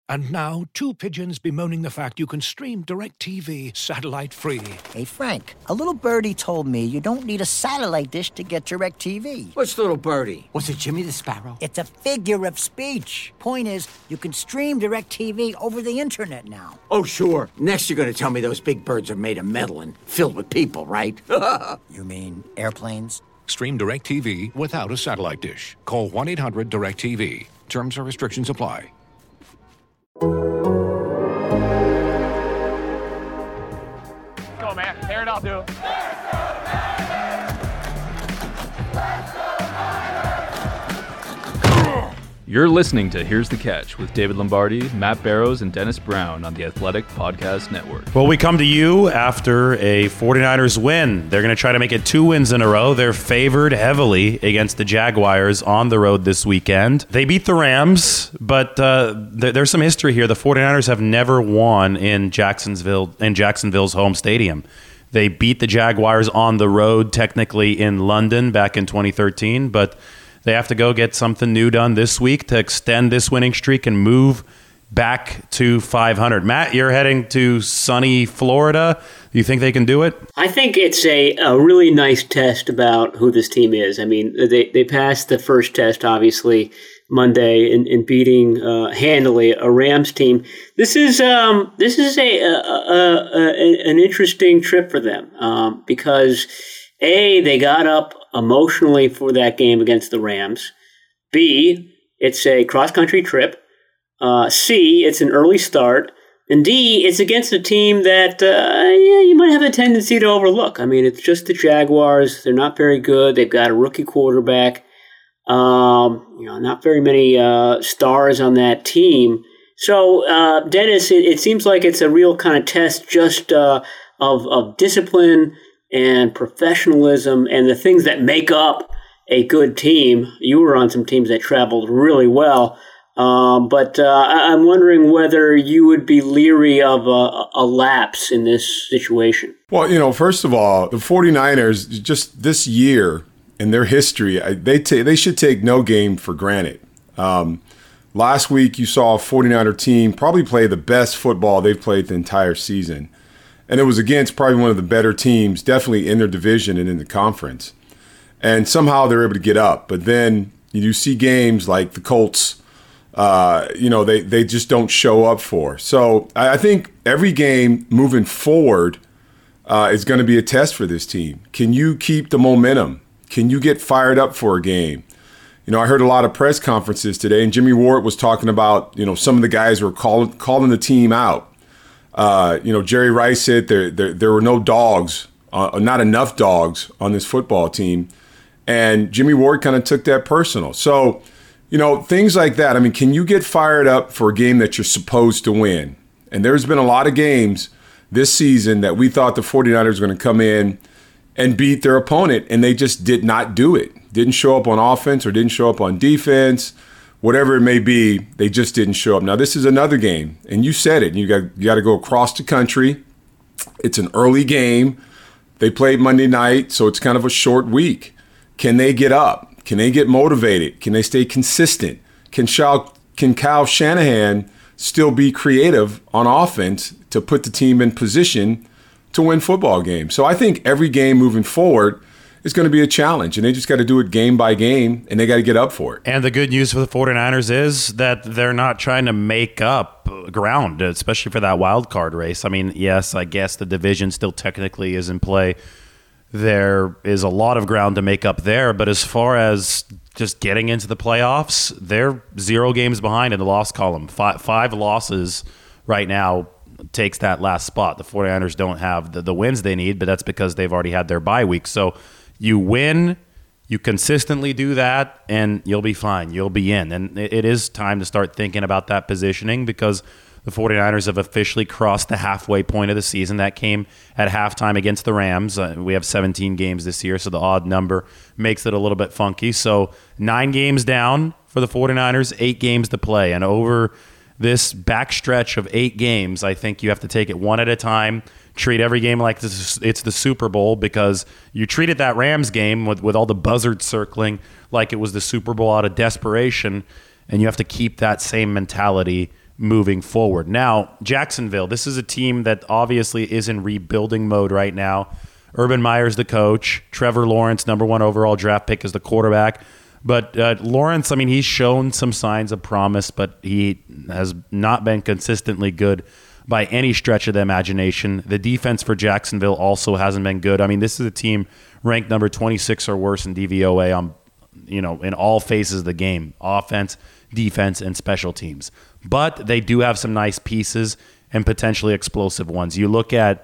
And now, two pigeons bemoaning the fact you can stream DirecTV satellite-free. Hey, Frank, a little birdie told me you don't need a satellite dish to get DirecTV. What's little birdie? Was it Jimmy the Sparrow? It's a figure of speech. Point is, you can stream DirecTV over the internet now. Oh, sure. Next you're going to tell me those big birds are made of metal and filled with people, right? You mean airplanes? Stream DirecTV without a satellite dish. Call 1-800-DirecTV. Terms and restrictions apply. Go, man. Tear it up, dude. You're listening to Here's the Catch with David Lombardi, Matt Barrows, and Dennis Brown on the Athletic Podcast Network. Well, we come to you after a 49ers win. They're going to try to make it 2 wins in a row. They're favored heavily against the Jaguars on the road this weekend. They beat the Rams, but there's some history here. The 49ers have never won in Jacksonville's home stadium. They beat the Jaguars on the road, technically in London back in 2013, but they have to go get something new done this week to extend this winning streak and move back to 500. Matt, you're heading to sunny Florida. Do you think they can do it? I think it's a really nice test about who this team is. I mean, they passed the first test, obviously, Monday in beating handily a Rams team. This is an interesting trip for them because they got up emotionally for that game against the Rams. B, it's a cross-country trip. C, it's an early start. And D, it's against a team that you might have a tendency to overlook. I mean, it's just the Jaguars. They're not very good. They've got a rookie quarterback. Not very many stars on that team. So, Dennis, it seems like it's a real kind of test just of discipline and professionalism and the things that make up a good team. You were on some teams that traveled really well, but I'm wondering whether you would be leery of a lapse in this situation. Well, first of all, the 49ers, just this year in their history, they should take no game for granted. Last week, you saw a 49er team probably play the best football they've played the entire season. And it was against probably one of the better teams, definitely in their division and in the conference. And somehow they're able to get up. But then you see games like the Colts, they just don't show up for. So I think every game moving forward is going to be a test for this team. Can you keep the momentum? Can you get fired up for a game? I heard a lot of press conferences today, and Jimmy Ward was talking about, some of the guys were calling the team out. Jerry Rice said there were no dogs, not enough dogs on this football team. And Jimmy Ward kind of took that personal. So, things like that. I mean, can you get fired up for a game that you're supposed to win? And there's been a lot of games this season that we thought the 49ers were going to come in and beat their opponent, and they just did not do it. Didn't show up on offense or didn't show up on defense. Whatever it may be, they just didn't show up. Now, this is another game, and you said it. You got to go across the country. It's an early game. They played Monday night, so it's kind of a short week. Can they get up? Can they get motivated? Can they stay consistent? Can Kyle Shanahan still be creative on offense to put the team in position to win football games? So I think every game moving forward is going to be a challenge, and they just got to do it game by game, and they got to get up for it. And the good news for the 49ers is that they're not trying to make up ground, especially for that wild card race. I mean, yes, I guess the division still technically is in play. There is a lot of ground to make up there, but as far as just getting into the playoffs, they're 0 games behind in the loss column. Five losses right now takes that last spot. The 49ers don't have the wins they need, but that's because they've already had their bye week. So you win, you consistently do that, and you'll be fine. You'll be in. And it is time to start thinking about that positioning because the 49ers have officially crossed the halfway point of the season. That came at halftime against the Rams. We have 17 games this year, so the odd number makes it a little bit funky. So 9 games down for the 49ers, 8 games to play. And over this backstretch of 8 games, I think you have to take it one at a time. Treat every game like it's the Super Bowl because you treated that Rams game with all the buzzards circling like it was the Super Bowl out of desperation, and you have to keep that same mentality moving forward. Now, Jacksonville, this is a team that obviously is in rebuilding mode right now. Urban Meyer's the coach. Trevor Lawrence, number 1 overall draft pick, is the quarterback. But Lawrence, I mean, he's shown some signs of promise, but he has not been consistently good by any stretch of the imagination. The defense for Jacksonville also hasn't been good. I mean, this is a team ranked number 26 or worse in DVOA on, in all phases of the game: offense, defense, and special teams. But they do have some nice pieces and potentially explosive ones. You look at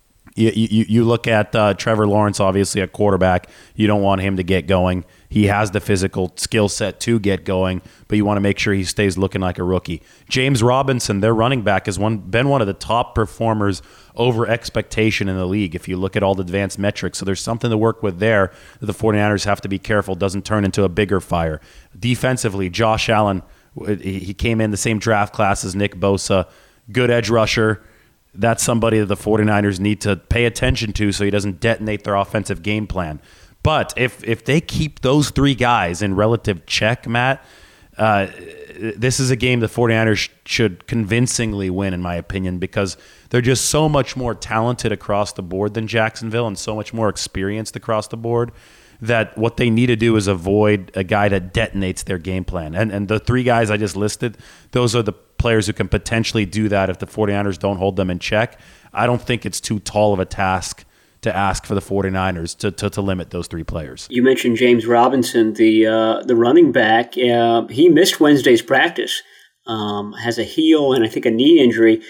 Trevor Lawrence, obviously at quarterback. You don't want him to get going. He has the physical skill set to get going, but you want to make sure he stays looking like a rookie. James Robinson, their running back, has been one of the top performers over expectation in the league if you look at all the advanced metrics. So there's something to work with there that the 49ers have to be careful doesn't turn into a bigger fire. Defensively, Josh Allen, he came in the same draft class as Nick Bosa, good edge rusher. That's somebody that the 49ers need to pay attention to so he doesn't detonate their offensive game plan. But if they keep those 3 guys in relative check, Matt, this is a game the 49ers should convincingly win, in my opinion, because they're just so much more talented across the board than Jacksonville and so much more experienced across the board that what they need to do is avoid a guy that detonates their game plan. And the 3 guys I just listed, those are the players who can potentially do that if the 49ers don't hold them in check. I don't think it's too tall of a task to ask for the 49ers to limit those 3 players. You mentioned James Robinson, the running back. He missed Wednesday's practice, has a heel and I think a knee injury.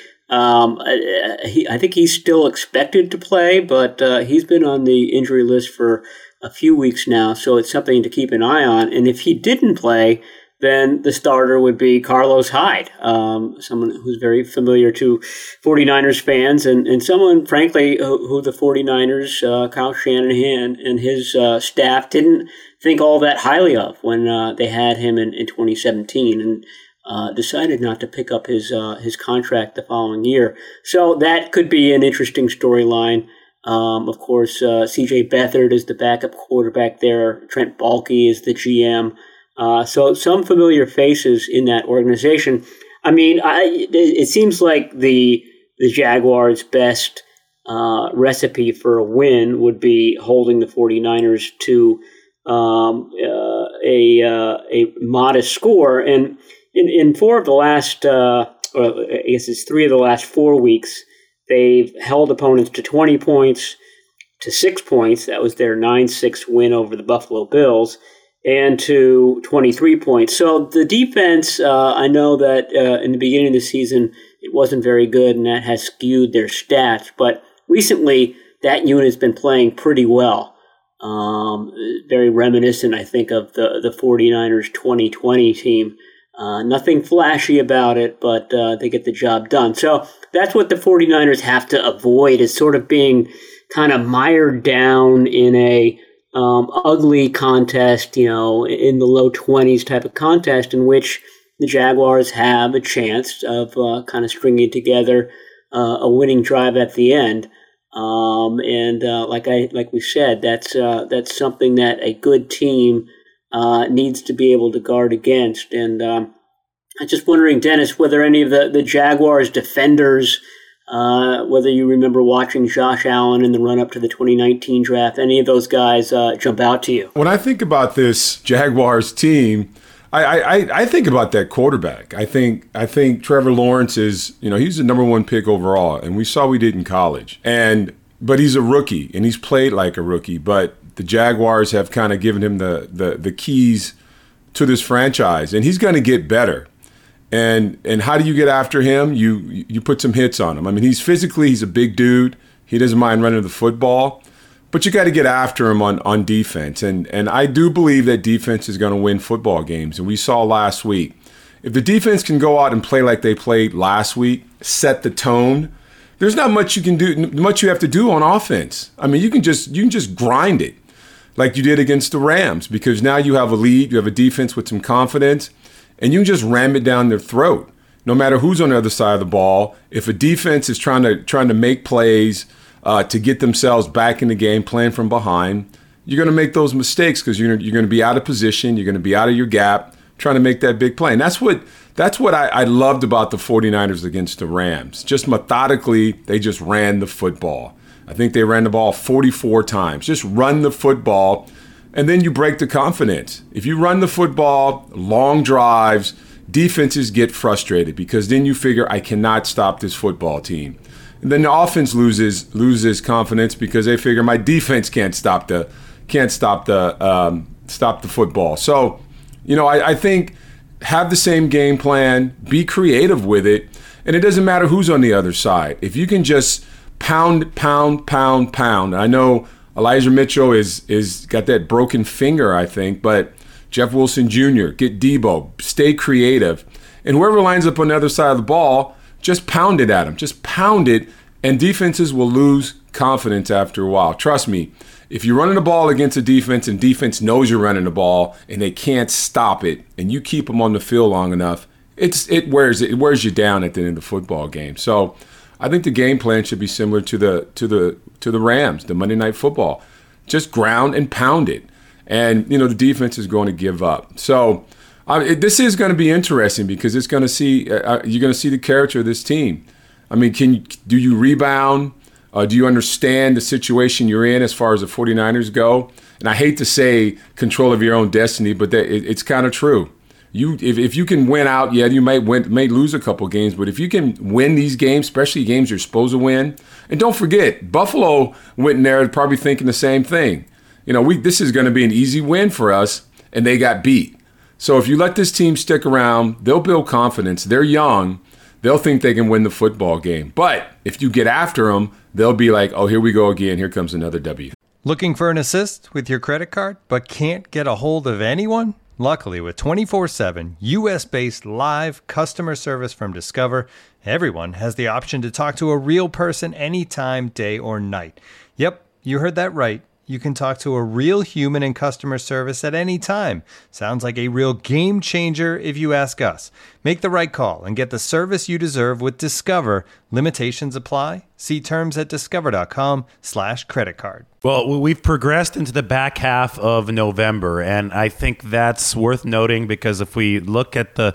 I think he's still expected to play, but he's been on the injury list for a few weeks now, so it's something to keep an eye on. And if he didn't play, then the starter would be Carlos Hyde, someone who's very familiar to 49ers fans and someone, frankly, who the 49ers, Kyle Shanahan and his staff didn't think all that highly of when they had him in 2017 and decided not to pick up his contract the following year. So that could be an interesting storyline. Of course, C.J. Beathard is the backup quarterback there. Trent Baalke is the GM. So some familiar faces in that organization. I mean, it seems like the Jaguars' best recipe for a win would be holding the 49ers to a modest score. And in 4 of the last, or I guess it's 3 of the last 4 weeks, they've held opponents to 20 points, to 6 points. That was their 9-6 win over the Buffalo Bills, and to 23 points. So the defense, I know that in the beginning of the season, it wasn't very good, and that has skewed their stats. But recently, that unit has been playing pretty well. Very reminiscent, I think, of the 49ers 2020 team. Nothing flashy about it, but they get the job done. So that's what the 49ers have to avoid, is sort of being kind of mired down in a ugly contest, in the low 20s type of contest in which the Jaguars have a chance of kind of stringing together a winning drive at the end. Like we said, that's something that a good team needs to be able to guard against. And I'm just wondering, Dennis, whether any of the Jaguars defenders, whether you remember watching Josh Allen in the run-up to the 2019 draft, any of those guys jump out to you? When I think about this Jaguars team, I think about that quarterback. I think Trevor Lawrence is, he's the number 1 pick overall, and we saw what he did in college. But he's a rookie, and he's played like a rookie. But the Jaguars have kind of given him the keys to this franchise, and he's going to get better. And how do you get after him? You put some hits on him. I mean, he's a big dude. He doesn't mind running the football, but you got to get after him on defense. And I do believe that defense is going to win football games. And we saw last week, if the defense can go out and play like they played last week, set the tone, there's not much you can do, much you have to do on offense. I mean, you can just grind it like you did against the Rams, because now you have a lead, you have a defense with some confidence, and you can just ram it down their throat. No matter who's on the other side of the ball, if a defense is trying to make plays to get themselves back in the game, playing from behind, you're going to make those mistakes because you're going to be out of position, you're going to be out of your gap, trying to make that big play. And that's what I loved about the 49ers against the Rams. Just methodically, they just ran the football. I think they ran the ball 44 times. Just run the football, and then you break the confidence. If you run the football, long drives, defenses get frustrated because then you figure, I cannot stop this football team. And then the offense loses confidence because they figure my defense can't stop the football. So, I think have the same game plan, be creative with it, and it doesn't matter who's on the other side. If you can just pound. I know Elijah Mitchell is got that broken finger, I think, but Jeff Wilson Jr., get Debo, stay creative. And whoever lines up on the other side of the ball, just pound it at them. Just pound it, and defenses will lose confidence after a while. Trust me, if you're running the ball against a defense and defense knows you're running the ball and they can't stop it, and you keep them on the field long enough, it wears you down at the end of the football game. So I think the game plan should be similar to the Rams, the Monday Night Football. Just ground and pound it. And, the defense is going to give up. So this is going to be interesting because it's going to see you're going to see the character of this team. I mean, do you rebound? Do you understand the situation you're in as far as the 49ers go? And I hate to say control of your own destiny, but it's kind of true. If you can win out, you may lose a couple games, but if you can win these games, especially games you're supposed to win, and don't forget, Buffalo went in there probably thinking the same thing. This is going to be an easy win for us, and they got beat. So if you let this team stick around, they'll build confidence. They're young. They'll think they can win the football game. But if you get after them, they'll be like, oh, here we go again. Here comes another W. Looking for an assist with your credit card, but can't get a hold of anyone? Luckily, with 24/7 U.S.-based live customer service from Discover, everyone has the option to talk to a real person anytime, day or night. Yep, you heard that right. You can talk to a real human in customer service at any time. Sounds like a real game changer if you ask us. Make the right call and get the service you deserve with Discover. Limitations apply. See terms at discover.com/creditcard. Well, we've progressed into the back half of November, and I think that's worth noting because if we look at the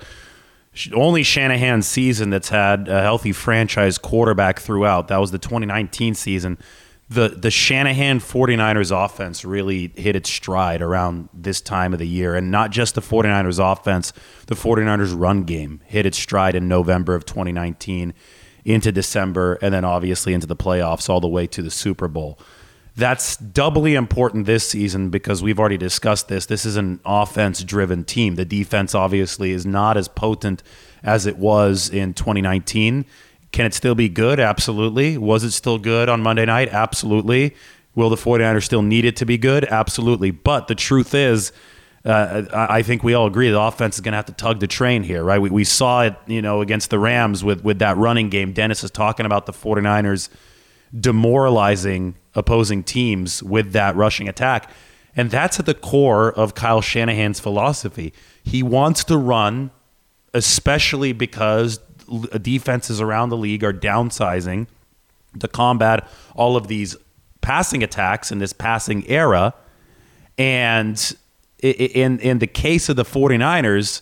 only Shanahan season that's had a healthy franchise quarterback throughout, that was the 2019 season. The Shanahan 49ers offense really hit its stride around this time of the year. And not just the 49ers offense, the 49ers run game hit its stride in November of 2019 into December, and then obviously into the playoffs all the way to the Super Bowl. That's doubly important this season because we've already discussed this. This is an offense-driven team. The defense obviously is not as potent as it was in 2019. Can it still be good? Absolutely. Was it still good on Monday night? Absolutely. Will the 49ers still need it to be good? Absolutely. But the truth is, I think we all agree the offense is going to have to tug the train here, right? We saw it, against the Rams with that running game. Dennis is talking about the 49ers demoralizing opposing teams with that rushing attack. And that's at the core of Kyle Shanahan's philosophy. He wants to run, especially because defenses around the league are downsizing to combat all of these passing attacks in this passing era. And in the case of the 49ers,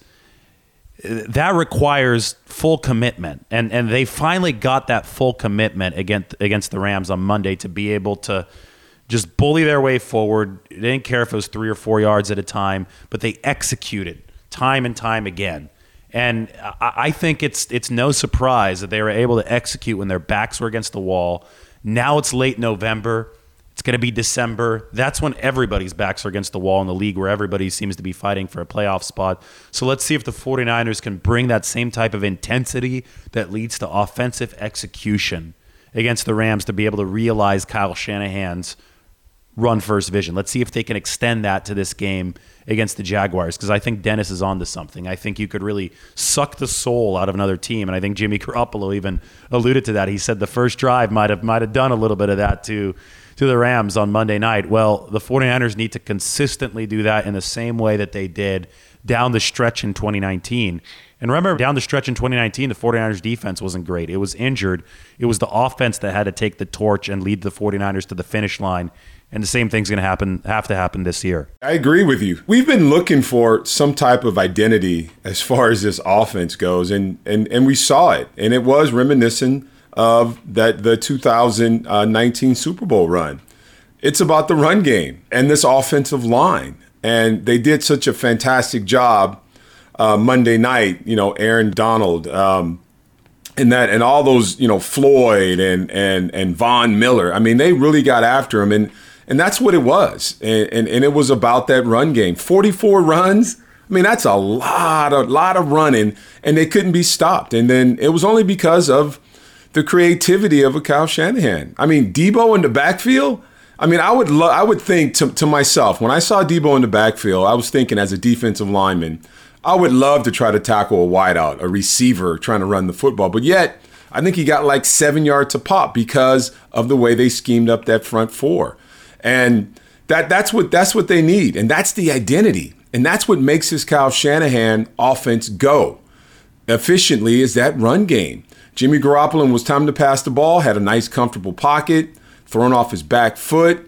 that requires full commitment. And they finally got that full commitment against the Rams on Monday to be able to just bully their way forward. They didn't care if it was 3 or 4 yards at a time, but they executed time and time again. And I think it's no surprise that they were able to execute when their backs were against the wall. Now it's late November. It's going to be December. That's when everybody's backs are against the wall in the league, where everybody seems to be fighting for a playoff spot. So let's see if the 49ers can bring that same type of intensity that leads to offensive execution against the Rams to be able to realize Kyle Shanahan's run-first vision. Let's see if they can extend that to this game against the Jaguars, because I think Dennis is onto something. I think you could really suck the soul out of another team, and I think Jimmy Garoppolo even alluded to that. He said the first drive might have done a little bit of that to the Rams on Monday night. Well, the 49ers need to consistently do that in the same way that they did down the stretch in 2019. And remember, down the stretch in 2019, the 49ers defense wasn't great. It was injured. It was the offense that had to take the torch and lead the 49ers to the finish line. And the same thing's going to have to happen this year. I agree with you. We've been looking for some type of identity as far as this offense goes, and we saw it. And it was reminiscent of the 2019 Super Bowl run. It's about the run game and this offensive line. And they did such a fantastic job Monday night, Aaron Donald, and all those, Floyd and Von Miller. I mean, they really got after him, and that's what it was. And it was about that run game. 44 runs. I mean, that's a lot of running, and they couldn't be stopped. And then it was only because of the creativity of a Kyle Shanahan. I mean, Debo in the backfield. I mean, I would think to myself, when I saw Debo in the backfield, I was thinking as a defensive lineman, I would love to try to tackle a wideout, a receiver trying to run the football. But yet, I think he got like 7 yards a pop because of the way they schemed up that front four. And that's what they need. And that's the identity. And that's what makes this Kyle Shanahan offense go efficiently, is that run game. Jimmy Garoppolo was time to pass the ball, had a nice, comfortable pocket, thrown off his back foot,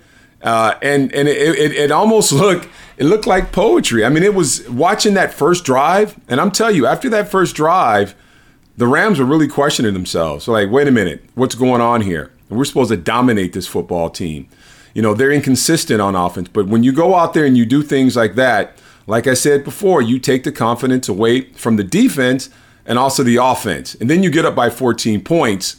and it almost looked like poetry. I mean, it was watching that first drive, and I'm telling you, after that first drive, the Rams were really questioning themselves. So like, wait a minute, what's going on here? And we're supposed to dominate this football team. They're inconsistent on offense, but when you go out there and you do things like that, like I said before, you take the confidence away from the defense and also the offense, and then you get up by 14 points.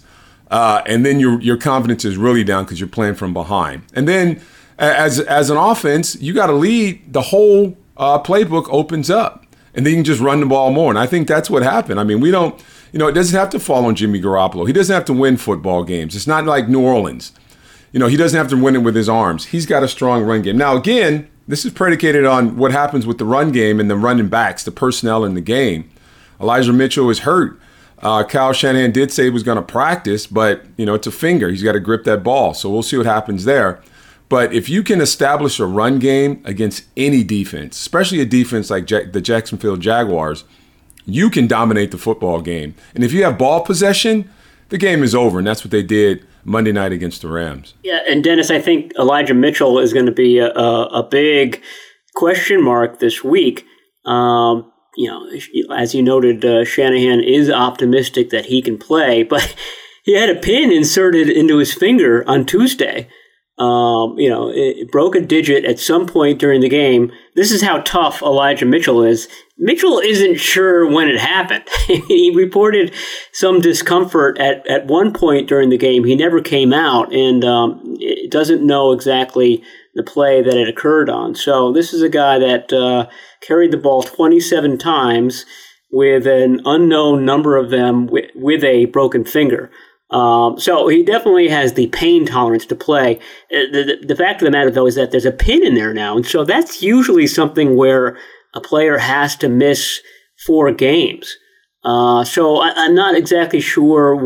And then your confidence is really down because you're playing from behind. And then as an offense, you got to lead. The whole playbook opens up, and then you can just run the ball more. And I think that's what happened. I mean, we don't, it doesn't have to fall on Jimmy Garoppolo. He doesn't have to win football games. It's not like New Orleans. He doesn't have to win it with his arms. He's got a strong run game. Now, again, this is predicated on what happens with the run game and the running backs, the personnel in the game. Elijah Mitchell is hurt. Kyle Shanahan did say he was going to practice, but, it's a finger. He's got to grip that ball. So we'll see what happens there. But if you can establish a run game against any defense, especially a defense like the Jacksonville Jaguars, you can dominate the football game. And if you have ball possession, the game is over. And that's what they did Monday night against the Rams. Yeah, and Dennis, I think Elijah Mitchell is going to be a big question mark this week. As you noted, Shanahan is optimistic that he can play, but he had a pin inserted into his finger on Tuesday. It broke a digit at some point during the game. This is how tough Elijah Mitchell is. Mitchell isn't sure when it happened. He reported some discomfort at one point during the game. He never came out, and doesn't know exactly the play that it occurred on. So this is a guy that carried the ball 27 times with an unknown number of them with a broken finger. So he definitely has the pain tolerance to play. The fact of the matter, though, is that there's a pin in there now. And so that's usually something where a player has to miss 4 games. So I'm not exactly sure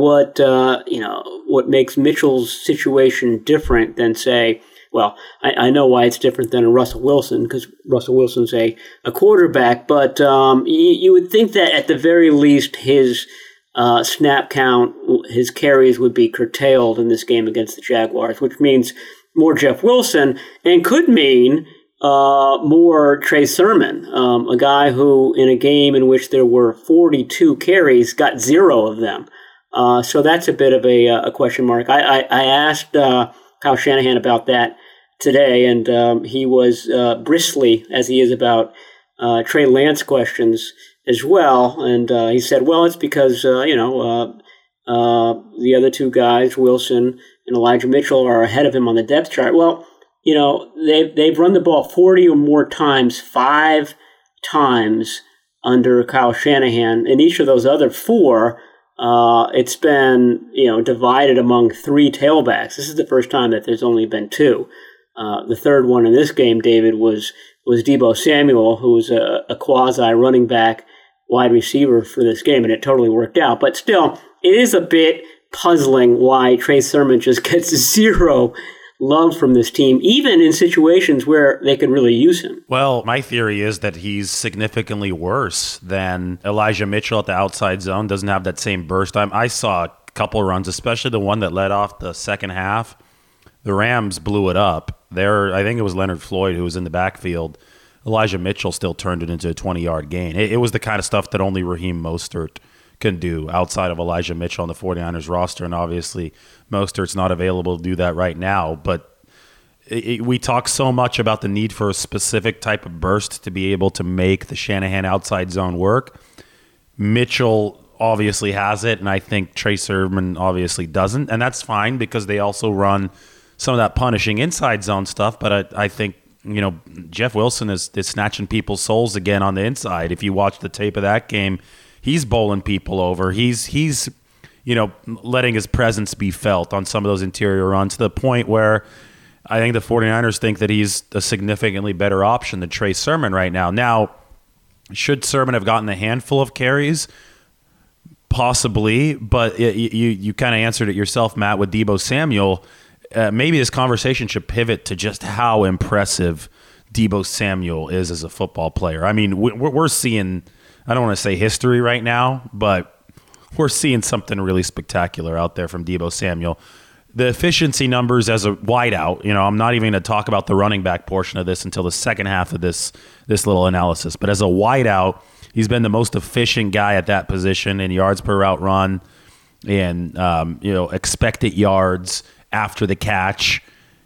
what makes Mitchell's situation different than, say, well, I know why it's different than a Russell Wilson, because Russell Wilson's a quarterback, but you would think that at the very least his snap count, his carries would be curtailed in this game against the Jaguars, which means more Jeff Wilson and could mean more Trey Sermon, a guy who in a game in which there were 42 carries got 0 of them. So that's a bit of a question mark. I asked Kyle Shanahan about that today, and he was bristly, as he is about Trey Lance questions as well. And he said, well, it's because, the other 2 guys, Wilson and Elijah Mitchell, are ahead of him on the depth chart. Well, they've run the ball 40 or more times, 5 times under Kyle Shanahan. In each of those other 4, it's been, divided among 3 tailbacks. This is the first time that there's only been 2. The third one in this game, David, was Deebo Samuel, who was a quasi running back wide receiver for this game, and it totally worked out. But still, it is a bit puzzling why Trey Sermon just gets 0 love from this team, even in situations where they could really use him. Well, my theory is that he's significantly worse than Elijah Mitchell at the outside zone. Doesn't have that same burst time. I saw a couple runs, especially the one that led off the second half. The Rams blew it up. I think it was Leonard Floyd who was in the backfield. Elijah Mitchell still turned it into a 20-yard gain. It was the kind of stuff that only Raheem Mostert can do outside of Elijah Mitchell on the 49ers roster, and obviously Mostert's not available to do that right now. But we talk so much about the need for a specific type of burst to be able to make the Shanahan outside zone work. Mitchell obviously has it, and I think Trey Sermon obviously doesn't, and that's fine because they also run some of that punishing inside zone stuff. But I think Jeff Wilson is snatching people's souls again on the inside. If you watch the tape of that game, he's bowling people over. He's letting his presence be felt on some of those interior runs to the point where I think the 49ers think that he's a significantly better option than Trey Sermon right now. Now, should Sermon have gotten a handful of carries? Possibly, but you kind of answered it yourself, Matt, with Deebo Samuel. Maybe this conversation should pivot to just how impressive Deebo Samuel is as a football player. I mean, we're seeing, I don't want to say history right now, but we're seeing something really spectacular out there from Deebo Samuel. The efficiency numbers as a wideout, I'm not even going to talk about the running back portion of this until the second half of this little analysis. But as a wideout, he's been the most efficient guy at that position in yards per route run and expected yards after the catch,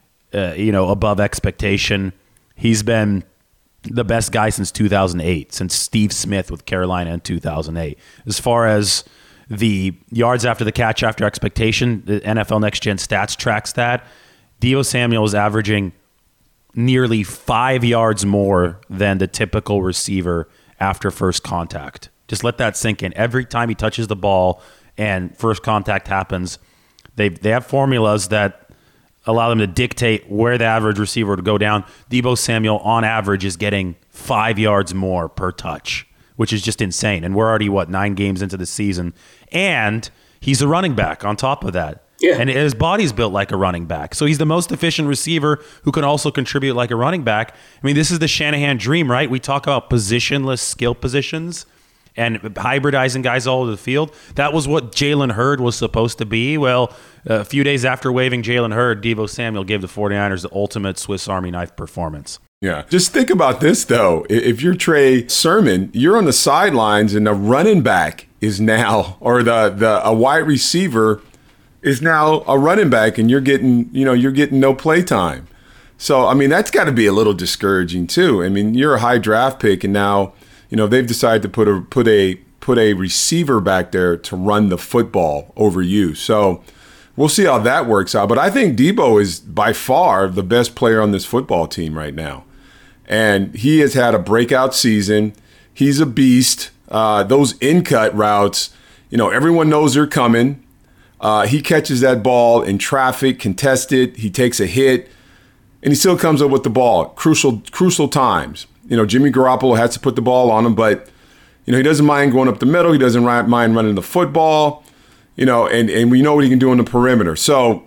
above expectation. He's been the best guy since 2008, since Steve Smith with Carolina in 2008. As far as the yards after the catch after expectation, the NFL Next Gen Stats tracks that. Deebo Samuel is averaging nearly 5 yards more than the typical receiver after first contact. Just let that sink in. Every time he touches the ball and first contact happens, they have formulas that allow them to dictate where the average receiver would go down. Deebo Samuel, on average, is getting 5 yards more per touch, which is just insane. And we're already, 9 games into the season. And he's a running back on top of that. Yeah. And his body's built like a running back. So he's the most efficient receiver who can also contribute like a running back. I mean, this is the Shanahan dream, right? We talk about positionless skill positions and hybridizing guys all over the field. That was what Jalen Hurd was supposed to be. Well, a few days after waiving Jalen Hurd, Deebo Samuel gave the 49ers the ultimate Swiss Army knife performance. Yeah. Just think about this, though. If you're Trey Sermon, you're on the sidelines and the running back is now, or a wide receiver is now a running back, and you're getting no play time. So, I mean, that's got to be a little discouraging too. I mean, you're a high draft pick, and now, they've decided to put a receiver back there to run the football over you. So we'll see how that works out. But I think Deebo is by far the best player on this football team right now. And he has had a breakout season. He's a beast. Those in-cut routes, everyone knows they're coming. He catches that ball in traffic, contested. He takes a hit, and he still comes up with the ball. Crucial times. Jimmy Garoppolo has to put the ball on him, but, he doesn't mind going up the middle. He doesn't mind running the football, and we know what he can do on the perimeter. So,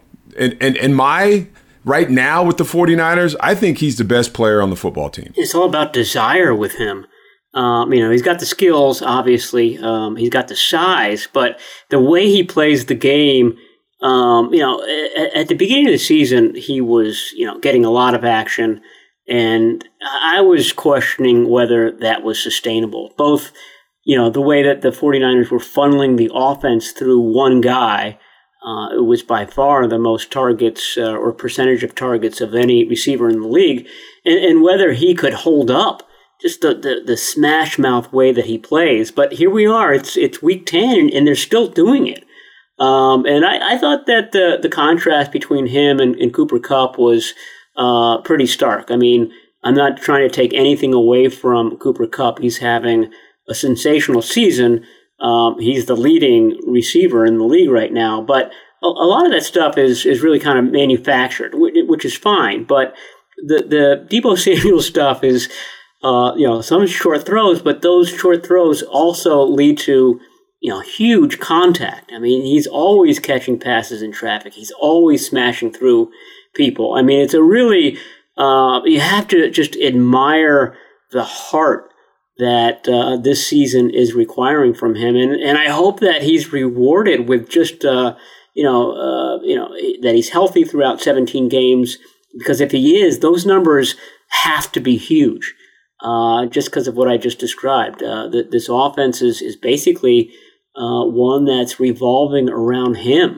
right now with the 49ers, I think he's the best player on the football team. It's all about desire with him. He's got the skills, obviously. He's got the size, but the way he plays the game, at the beginning of the season, he was, getting a lot of action. And I was questioning whether that was sustainable. Both, the way that the 49ers were funneling the offense through one guy, it was by far the most targets or percentage of targets of any receiver in the league, and whether he could hold up just the smash mouth way that he plays. But here we are, it's week 10 and they're still doing it. And I thought that the contrast between him and Cooper Kupp was pretty stark. I mean, I'm not trying to take anything away from Cooper Kupp. He's having a sensational season. He's the leading receiver in the league right now, but a lot of that stuff is really kind of manufactured, which is fine. But the Deebo Samuel stuff is, some short throws, but those short throws also lead to, huge contact. I mean, he's always catching passes in traffic. He's always smashing through people. I mean, it's a really, you have to just admire the heart that this season is requiring from him. And I hope that he's rewarded with just, that he's healthy throughout 17 games, because if he is, those numbers have to be huge, just because of what I just described. This offense is basically one that's revolving around him.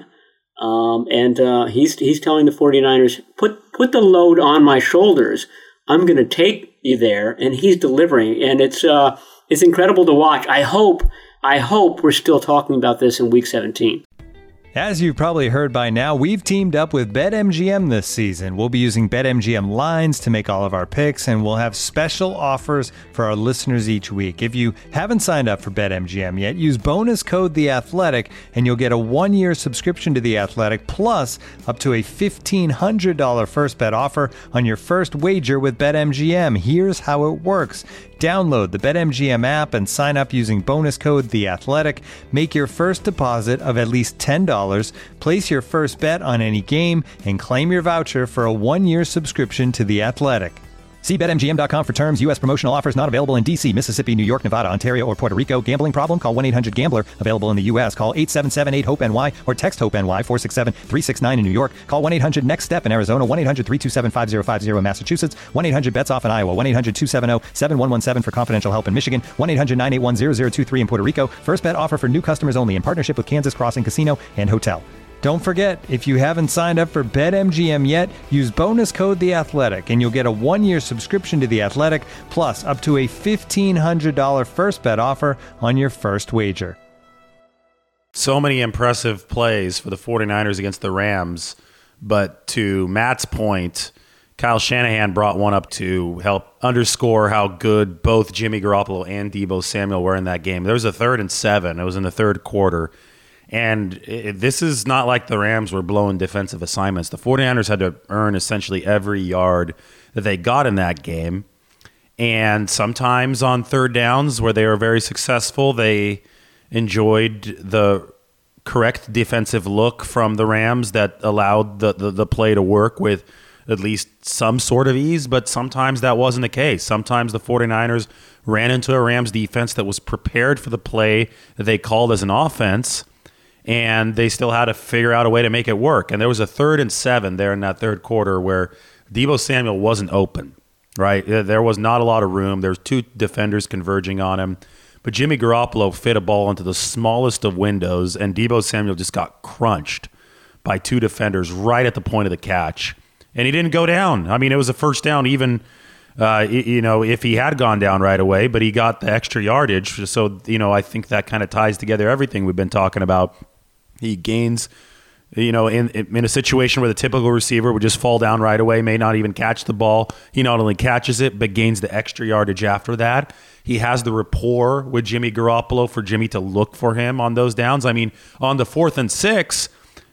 And he's telling the 49ers, put the load on my shoulders. I'm going to take you there, and he's delivering. And it's incredible to watch. I hope we're still talking about this in Week 17. As you've probably heard by now, we've teamed up with BetMGM this season. We'll be using BetMGM lines to make all of our picks, and we'll have special offers for our listeners each week. If you haven't signed up for BetMGM yet, use bonus code The Athletic, and you'll get a 1-year subscription to The Athletic, plus up to a $1,500 first bet offer on your first wager with BetMGM. Here's how it works. Download the BetMGM app and sign up using bonus code The Athletic. Make your first deposit of at least $10. Place your first bet on any game and claim your voucher for a 1-year subscription to The Athletic. See BetMGM.com for terms. U.S. promotional offers not available in D.C., Mississippi, New York, Nevada, Ontario, or Puerto Rico. Gambling problem? Call 1-800-GAMBLER. Available in the U.S. Call 877-8-HOPE-NY or text HOPE-NY 467-369 in New York. Call 1-800-NEXT-STEP in Arizona. 1-800-327-5050 in Massachusetts. 1-800-BETS-OFF in Iowa. 1-800-270-7117 for confidential help in Michigan. 1-800-981-0023 in Puerto Rico. First bet offer for new customers only in partnership with Kansas Crossing Casino and Hotel. Don't forget, if you haven't signed up for BetMGM yet, use bonus code The Athletic, and you'll get a 1-year subscription to The Athletic, plus up to a $1,500 first bet offer on your first wager. So many impressive plays for the 49ers against the Rams, but to Matt's point, Kyle Shanahan brought one up to help underscore how good both Jimmy Garoppolo and Deebo Samuel were in that game. There was a 3rd and 7. It was in the third quarter. And this is not like the Rams were blowing defensive assignments. The 49ers had to earn essentially every yard that they got in that game. And sometimes on third downs where they were very successful, they enjoyed the correct defensive look from the Rams that allowed the play to work with at least some sort of ease. But sometimes that wasn't the case. Sometimes the 49ers ran into a Rams defense that was prepared for the play that they called as an offense, and they still had to figure out a way to make it work. And there was a 3rd and 7 there in that third quarter where Deebo Samuel wasn't open, right? There was not a lot of room. There was 2 defenders converging on him. But Jimmy Garoppolo fit a ball into the smallest of windows, and Deebo Samuel just got crunched by 2 defenders right at the point of the catch. And he didn't go down. I mean, it was a first down even, if he had gone down right away, but he got the extra yardage. So, I think that kind of ties together everything we've been talking about. He gains, in a situation where the typical receiver would just fall down right away, may not even catch the ball. He not only catches it, but gains the extra yardage after that. He has the rapport with Jimmy Garoppolo for Jimmy to look for him on those downs. I mean, on the 4th and 6,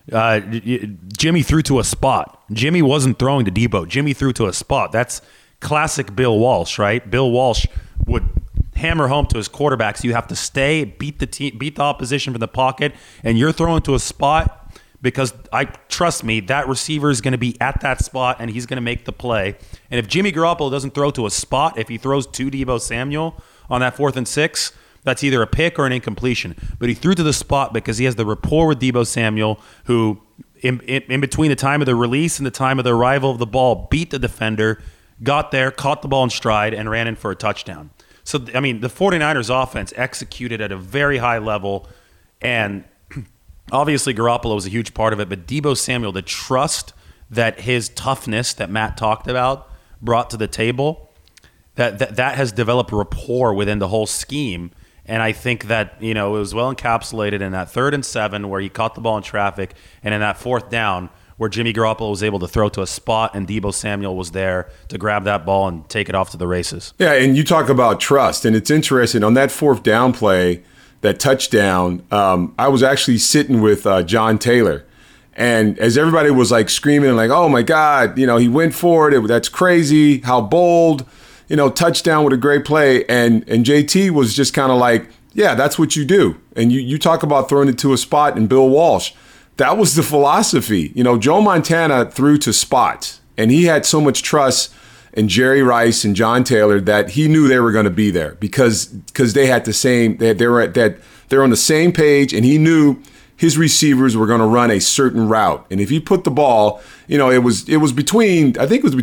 Jimmy threw to a spot. Jimmy wasn't throwing to Deebo. Jimmy threw to a spot. That's classic Bill Walsh, right? Bill Walsh would hammer home to his quarterbacks. You have to stay, beat the opposition from the pocket, and you're throwing to a spot because trust me, that receiver is going to be at that spot and he's going to make the play. And if Jimmy Garoppolo doesn't throw to a spot, if he throws to Deebo Samuel on that 4th and 6, that's either a pick or an incompletion. But he threw to the spot because he has the rapport with Deebo Samuel, who in between the time of the release and the time of the arrival of the ball, beat the defender, got there, caught the ball in stride, and ran in for a touchdown. So, I mean, the 49ers offense executed at a very high level, and obviously Garoppolo was a huge part of it, but Deebo Samuel, the trust that his toughness that Matt talked about brought to the table, that has developed rapport within the whole scheme. And I think that, it was well encapsulated in that 3rd and 7 where he caught the ball in traffic, and in that 4th down where Jimmy Garoppolo was able to throw to a spot and Deebo Samuel was there to grab that ball and take it off to the races. Yeah, and you talk about trust, and it's interesting. On that 4th down play, that touchdown, I was actually sitting with John Taylor. And as everybody was like screaming like, oh my God, he went for it. That's crazy. How bold, touchdown with a great play. And JT was just kind of like yeah, that's what you do. And you talk about throwing it to a spot and Bill Walsh. That was the philosophy. Joe Montana threw to spots, and he had so much trust in Jerry Rice and John Taylor that he knew they were going to be there because they had the same. They're on the same page, and he knew his receivers were going to run a certain route. And if he put the ball, it was between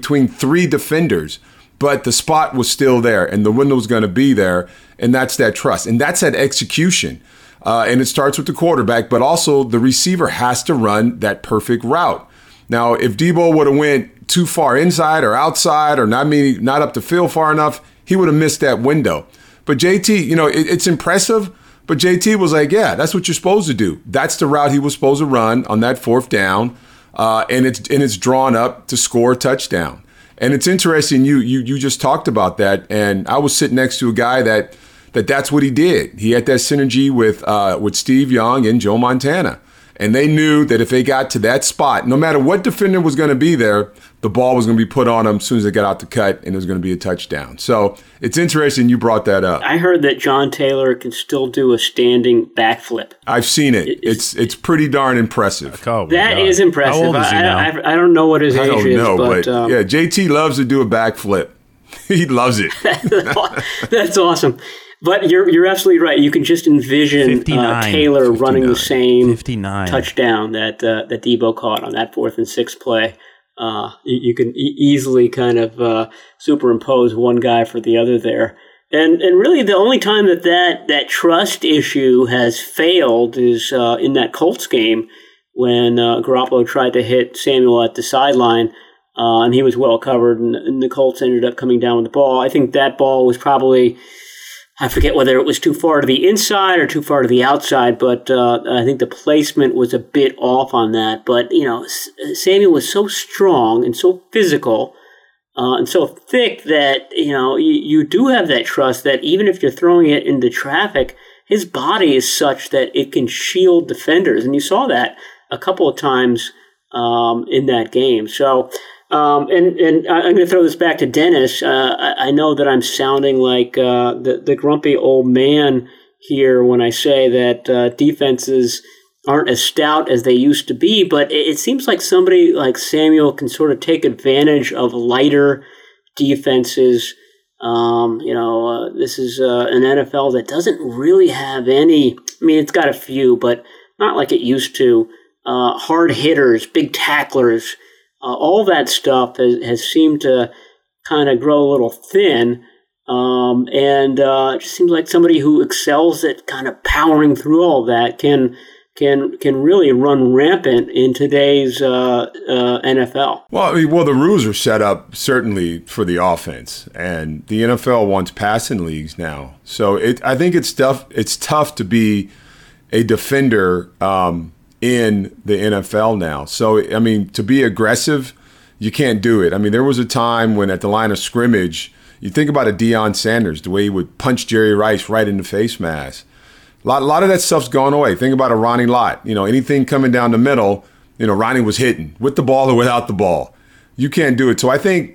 3 defenders, but the spot was still there, and the window was going to be there, and that's that trust, and that's that execution. And it starts with the quarterback, but also the receiver has to run that perfect route. Now, if Debo would have went too far inside or outside or not up the field far enough, he would have missed that window. But JT, it's impressive, but JT was like, yeah, that's what you're supposed to do. That's the route he was supposed to run on that 4th down, and it's drawn up to score a touchdown. And it's interesting, you just talked about that, and I was sitting next to a guy that's what he did. He had that synergy with Steve Young and Joe Montana. And they knew that if they got to that spot, no matter what defender was going to be there, the ball was going to be put on them as soon as they got out the cut, and it was going to be a touchdown. So it's interesting you brought that up. I heard that John Taylor can still do a standing backflip. I've seen it. It's pretty darn impressive. That is impressive. How old is he now? I don't know what his age is. I don't know, but yeah, JT loves to do a backflip. He loves it. That's awesome. But you're absolutely right. You can just envision Taylor running the same touchdown that Debo caught on that 4th and 6 play. You can easily kind of superimpose one guy for the other there. And really the only time that trust issue has failed is in that Colts game when Garoppolo tried to hit Samuel at the sideline, and he was well covered, and the Colts ended up coming down with the ball. I think that ball was probably, I forget whether it was too far to the inside or too far to the outside, but I think the placement was a bit off on that. But, Samuel was so strong and so physical and so thick that, you do have that trust that even if you're throwing it into traffic, his body is such that it can shield defenders. And you saw that a couple of times in that game. So, and I'm going to throw this back to Dennis. I know that I'm sounding like the grumpy old man here when I say that defenses aren't as stout as they used to be, but it seems like somebody like Samuel can sort of take advantage of lighter defenses. This is an NFL that doesn't really have any. I mean, it's got a few, but not like it used to. Hard hitters, big tacklers. All that stuff has seemed to kind of grow a little thin, and it just seems like somebody who excels at kind of powering through all that can really run rampant in today's NFL. Well, the rules are set up certainly for the offense, and the NFL wants passing leagues now. So I think it's tough to be a defender in the NFL now. So, I mean, to be aggressive, you can't do it. I mean, there was a time when at the line of scrimmage, you think about a Deion Sanders, the way he would punch Jerry Rice right in the face mask. A lot of that stuff's gone away. Think about a Ronnie Lott. Anything coming down the middle, Ronnie was hitting with the ball or without the ball. You can't do it. So I think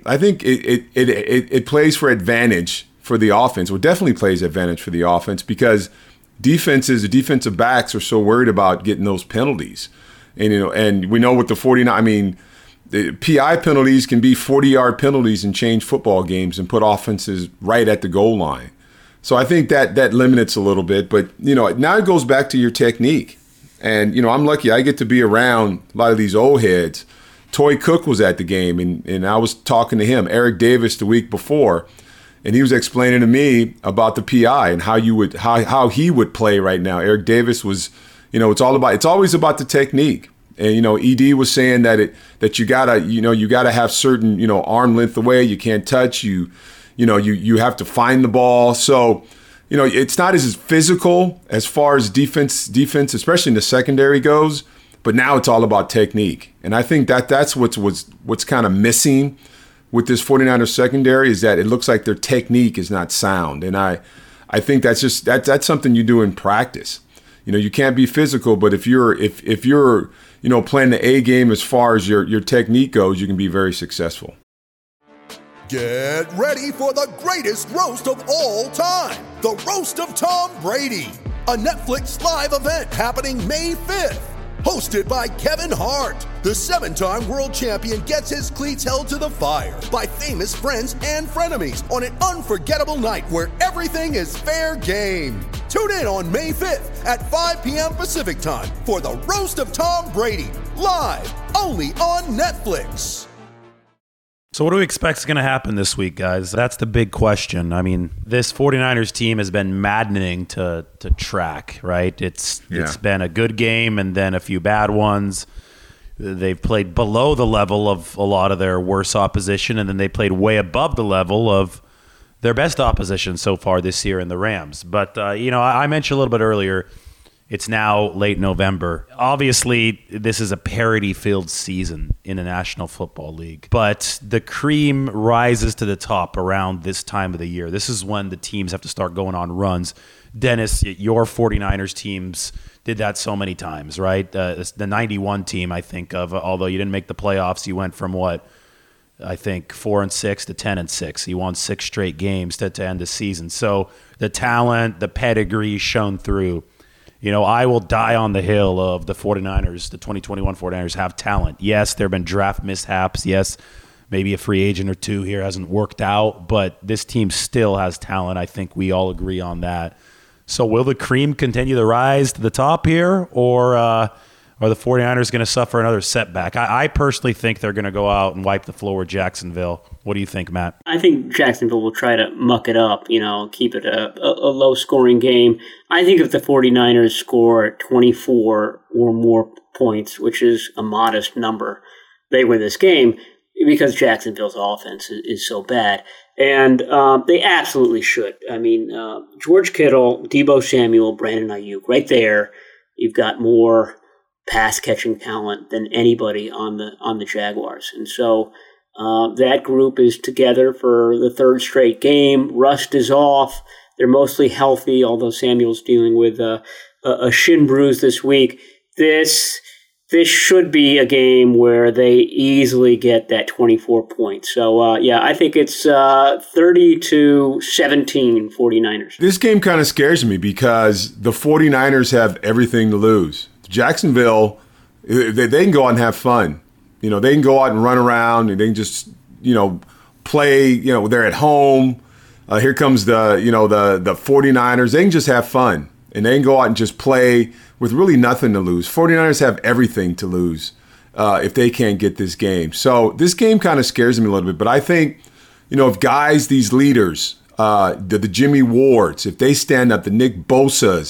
it plays for advantage for the offense. Well, definitely plays advantage for the offense because the defensive backs are so worried about getting those penalties. And we know with the 49, the PI penalties can be 40-yard penalties and change football games and put offenses right at the goal line. So I think that limits a little bit. But, now it goes back to your technique. And, I'm lucky I get to be around a lot of these old heads. Toy Cook was at the game, and I was talking to him, Eric Davis, the week before. And he was explaining to me about the PI and how he would play right now. Eric Davis was, it's always about the technique. And ED was saying that you gotta have certain arm length away. You can't touch. You have to find the ball. So it's not as physical as far as defense, especially in the secondary goes. But now it's all about technique. And I think that's what's kind of missing with this 49ers secondary is that it looks like their technique is not sound. And I think that's something you do in practice. You can't be physical, but if you're playing the A game as far as your technique goes, you can be very successful. Get ready for the greatest roast of all time, the Roast of Tom Brady, a Netflix live event happening May 5th. Hosted by Kevin Hart, the 7-time world champion gets his cleats held to the fire by famous friends and frenemies on an unforgettable night where everything is fair game. Tune in on May 5th at 5 p.m. Pacific time for the Roast of Tom Brady, live only on Netflix. So what do we expect is going to happen this week, guys? That's the big question. I mean, this 49ers team has been maddening to track, right? It's been a good game and then a few bad ones. They've played below the level of a lot of their worst opposition, and then they played way above the level of their best opposition so far this year in the Rams. But, I mentioned a little bit earlier, it's now late November. Obviously, this is a parity-filled season in the National Football League. But the cream rises to the top around this time of the year. This is when the teams have to start going on runs. Dennis, your 49ers teams did that so many times, right? The 91 team, I think of, although you didn't make the playoffs, you went from 4-6 to 10-6. You won 6 straight games to end the season. So the talent, the pedigree shone through. I will die on the hill of the 49ers, the 2021 49ers have talent. Yes, there have been draft mishaps. Yes, maybe a free agent or two here hasn't worked out, but this team still has talent. I think we all agree on that. So will the cream continue to rise to the top here, or are the 49ers going to suffer another setback? I personally think they're going to go out and wipe the floor with Jacksonville. What do you think, Matt? I think Jacksonville will try to muck it up, keep it a low-scoring game. I think if the 49ers score 24 or more points, which is a modest number, they win this game because Jacksonville's offense is so bad. And they absolutely should. I mean, George Kittle, Deebo Samuel, Brandon Ayuk, right there, you've got more pass-catching talent than anybody on the Jaguars. And so that group is together for the third straight game. Rust is off. They're mostly healthy, although Samuel's dealing with a shin bruise this week. This should be a game where they easily get that 24 points. So, I think it's 30-17 49ers. This game kind of scares me because the 49ers have everything to lose. Jacksonville, they can go out and have fun. They can go out and run around and they can just, play, they're at home. Here comes the 49ers. They can just have fun and they can go out and just play with really nothing to lose. 49ers have everything to lose if they can't get this game. So this game kind of scares me a little bit, but I think, if guys, these leaders, the Jimmy Wards, if they stand up, the Nick Bosas,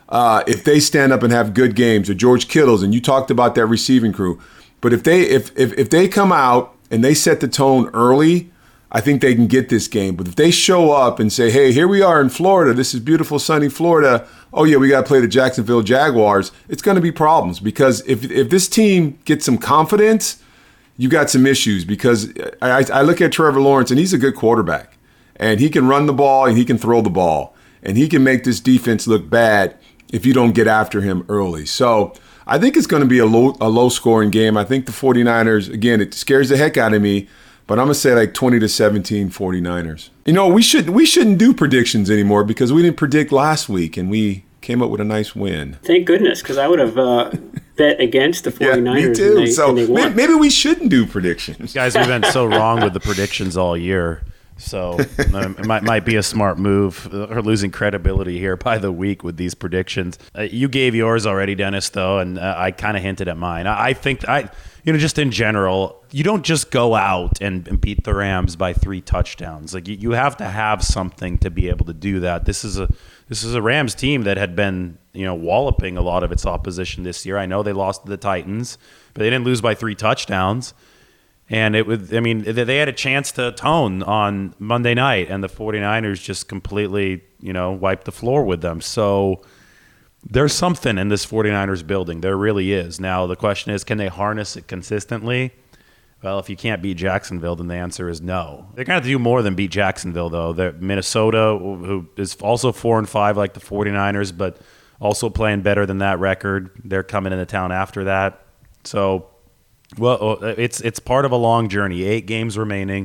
if they stand up and have good games, or George Kittles, and you talked about that receiving crew, but if they come out and they set the tone early, I think they can get this game. But if they show up and say, hey, here we are in Florida, this is beautiful sunny Florida, oh yeah, we got to play the Jacksonville Jaguars, it's going to be problems. Because if this team gets some confidence, you got some issues. Because I look at Trevor Lawrence, and he's a good quarterback. And he can run the ball and he can throw the ball. And he can make this defense look bad if you don't get after him early. So I think it's going to be a low-scoring game. I think the 49ers, again, it scares the heck out of me, but I'm going to say like 20-17 49ers. We shouldn't do predictions anymore because we didn't predict last week, and we came up with a nice win. Thank goodness, because I would have bet against the 49ers. Yeah, me too. And they won. Maybe we shouldn't do predictions. Guys, we've been so wrong with the predictions all year. So it might be a smart move. We're losing credibility here by the week with these predictions. You gave yours already, Dennis, though, and I kind of hinted at mine. I think just in general, you don't just go out and beat the Rams by 3 touchdowns. Like you have to have something to be able to do that. This is a Rams team that had been walloping a lot of its opposition this year. I know they lost to the Titans, but they didn't lose by 3 touchdowns. And they had a chance to atone on Monday night, and the 49ers just completely, wiped the floor with them. So there's something in this 49ers building. There really is. Now, the question is, can they harness it consistently? Well, if you can't beat Jacksonville, then the answer is no. They're going to have to do more than beat Jacksonville, though. They're Minnesota, who is also 4-5 like the 49ers, but also playing better than that record. They're coming into town after that. So... well, it's part of a long journey. 8 games remaining.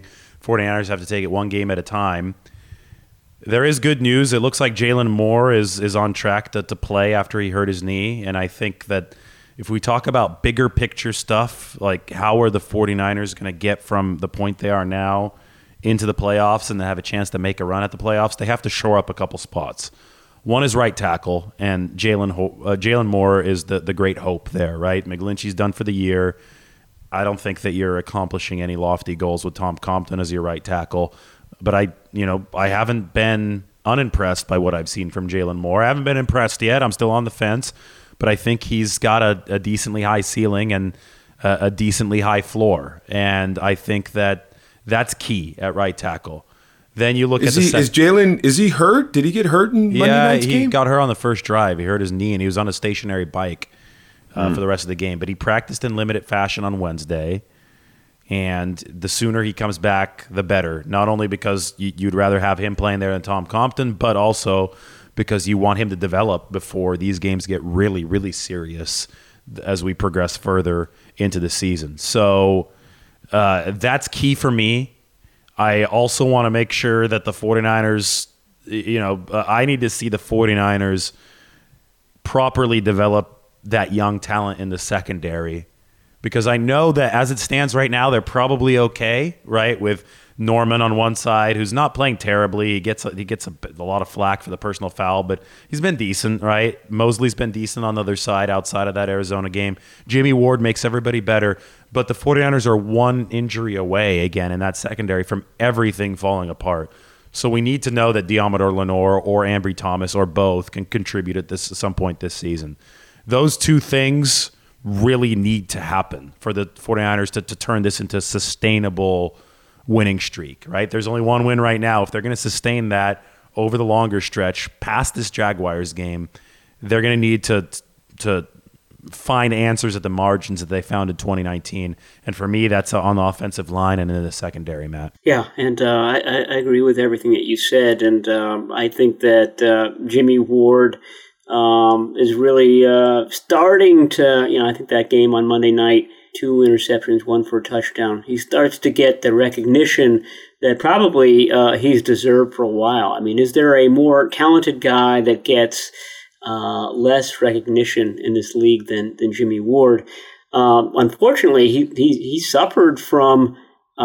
49ers have to take it one game at a time. There is good news. It looks like Jalen Moore is on track to play after he hurt his knee. And I think that if we talk about bigger picture stuff, like how are the 49ers going to get from the point they are now into the playoffs and have a chance to make a run at the playoffs, they have to shore up a couple spots. One is right tackle, and Jalen Moore is the great hope there, right? McGlinchey's done for the year. I don't think that you're accomplishing any lofty goals with Tom Compton as your right tackle. But I haven't been unimpressed by what I've seen from Jalen Moore. I haven't been impressed yet. I'm still on the fence. But I think he's got a decently high ceiling and a decently high floor. And I think that's key at right tackle. Then you look at is Jalen, is he hurt? Did he get hurt in Monday night's game? Yeah, he got hurt on the first drive. He hurt his knee, and he was on a stationary bike for the rest of the game. But he practiced in limited fashion on Wednesday, and the sooner he comes back, the better. Not only because you'd rather have him playing there than Tom Compton, but also because you want him to develop before these games get really, really serious as we progress further into the season. So that's key for me. I also want to make sure that the 49ers, I need to see the 49ers properly develop that young talent in the secondary, because I know that as it stands right now, they're probably okay, right? With Norman on one side, who's not playing terribly. He gets a lot of flack for the personal foul, but he's been decent, right? Mosley's been decent on the other side outside of that Arizona game. Jimmy Ward makes everybody better, but the 49ers are one injury away again in that secondary from everything falling apart. So we need to know that Diamador Lenore or Ambry Thomas or both can contribute at some point this season. Those two things really need to happen for the 49ers to turn this into a sustainable winning streak, right? There's only one win right now. If they're going to sustain that over the longer stretch past this Jaguars game, they're going to need to find answers at the margins that they found in 2019. And for me, that's on the offensive line and in the secondary, Matt. Yeah, and I agree with everything that you said. And I think that Jimmy Ward is really starting to, I think that game on Monday night, 2 interceptions, 1 for a touchdown. He starts to get the recognition that probably he's deserved for a while. I mean, is there a more talented guy that gets less recognition in this league than Jimmy Ward? Unfortunately, he suffered from,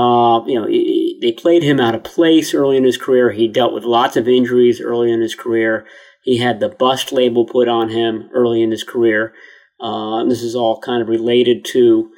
they played him out of place early in his career. He dealt with lots of injuries early in his career. He had the bust label put on him early in his career. This is all kind of related to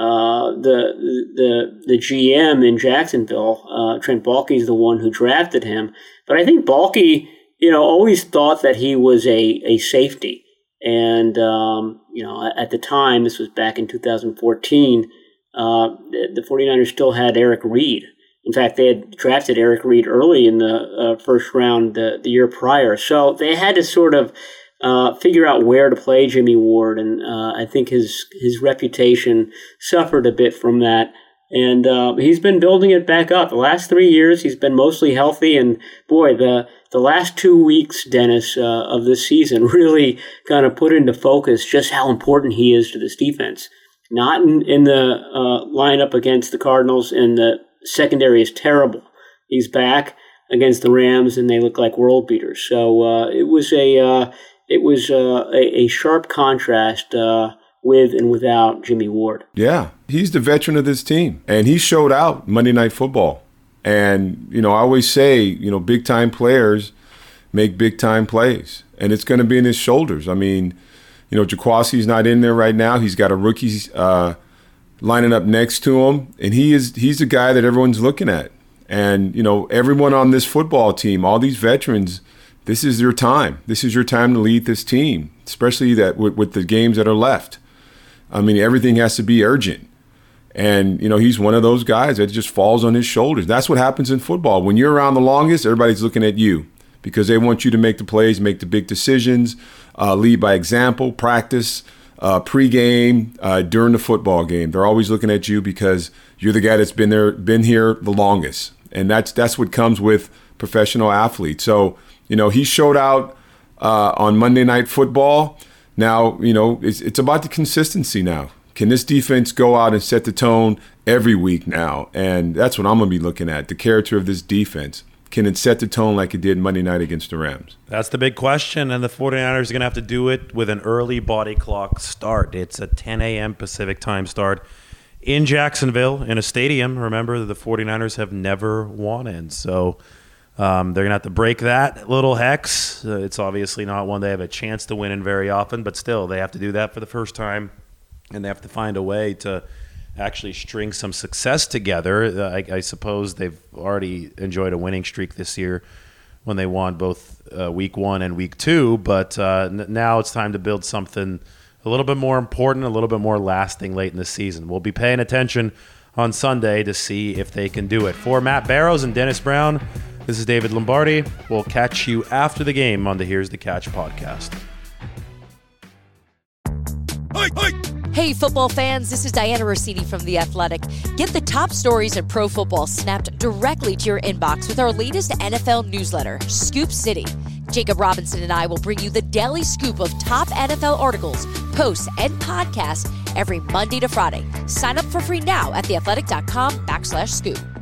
the GM in Jacksonville. Trent Baalke is the one who drafted him, but I think Baalke, always thought that he was a safety, and at the time, this was back in 2014, the 49ers still had Eric Reed. In fact, they had drafted Eric Reed early in the first round the year prior, so they had to sort of figure out where to play Jimmy Ward, and I think his reputation suffered a bit from that. And he's been building it back up. The last 3 years, he's been mostly healthy, and boy, the last 2 weeks, Dennis, of this season really kind of put into focus just how important he is to this defense. Not in the lineup against the Cardinals, and the secondary is terrible. He's back against the Rams, and they look like world beaters. So it was a sharp contrast with and without Jimmy Ward. Yeah, he's the veteran of this team, and he showed out Monday Night Football. And, I always say, big-time players make big-time plays, and it's going to be in his shoulders. I mean, Jaquasi's not in there right now. He's got a rookie lining up next to him, and he's the guy that everyone's looking at. And, everyone on this football team, all these veterans, this is your time. This is your time to lead this team, especially that with the games that are left. I mean, everything has to be urgent. And, he's one of those guys that just falls on his shoulders. That's what happens in football. When you're around the longest, everybody's looking at you because they want you to make the plays, make the big decisions, lead by example, practice, pregame, during the football game. They're always looking at you because you're the guy that's been here the longest. And that's what comes with professional athletes. So, he showed out on Monday Night Football. Now, it's about the consistency now. Can this defense go out and set the tone every week now? And that's what I'm going to be looking at, the character of this defense. Can it set the tone like it did Monday night against the Rams? That's the big question, and the 49ers are going to have to do it with an early body clock start. It's a 10 a.m. Pacific time start in Jacksonville in a stadium. Remember, the 49ers have never won in, so they're going to have to break that little hex. It's obviously not one they have a chance to win in very often, but still, they have to do that for the first time, and they have to find a way to actually string some success together. I suppose they've already enjoyed a winning streak this year when they won both week 1 and week 2, but now it's time to build something a little bit more important, a little bit more lasting late in the season. We'll be paying attention on Sunday to see if they can do it. For Matt Barrows and Dennis Brown, this is David Lombardi. We'll catch you after the game on the Here's the Catch podcast. Hey, football fans, this is Diana Rossini from The Athletic. Get the top stories in pro football snapped directly to your inbox with our latest NFL newsletter, Scoop City. Jacob Robinson and I will bring you the daily scoop of top NFL articles, posts, and podcasts every Monday to Friday. Sign up for free now at theathletic.com/scoop.